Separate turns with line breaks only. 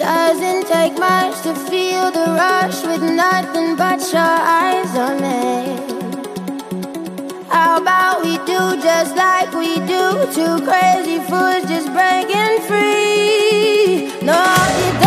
Doesn't take much to feel the rush with nothing but your eyes on me. How about we do just like we do? Two crazy fools just breaking free. No, you don't.